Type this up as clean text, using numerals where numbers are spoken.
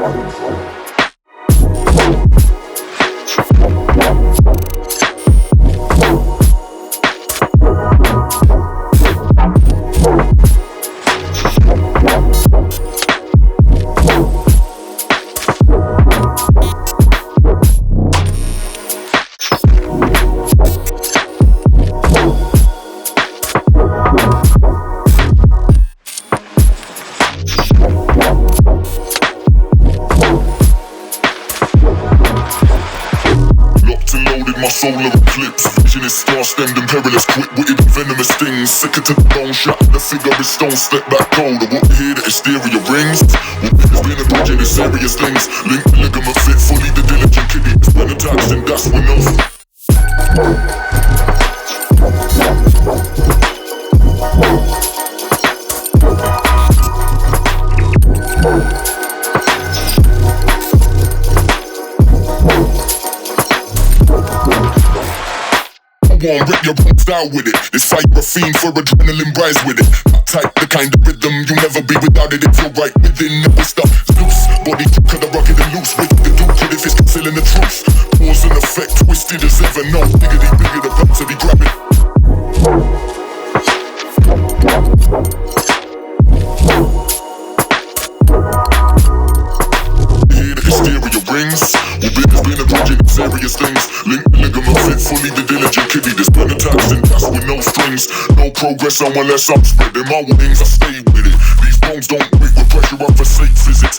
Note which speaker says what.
Speaker 1: Solar eclipse, vision is star-stemmed and perilous, quick-witted and venomous things. Sicker to the bone, shot the figure is stone, step back cold. I won't hear the hysteria rings. There's been a bridge in the serious things. Link, ligament fit, fully the diligent kiddie. It's been attached and that's when else. Won't rip your bones out with it. This fight a fiend for adrenaline rise with it. Type the kind of rhythm you never be without it. If you're right within the stuff loose. Body cut the rocket and loose with the duke. But if it's concealing the truth, cause and effect twisted as ever. No diggity bigger the bump to be grabbing. Hear the hysteria rings. There's been a bridge in serious things. Link, ligament fit, fully the diligent kiddie. There's been attached and that's with no strings. No progress unless I'm spreading my wings. I stay with it. These bones don't break with pressure. I forsake physics.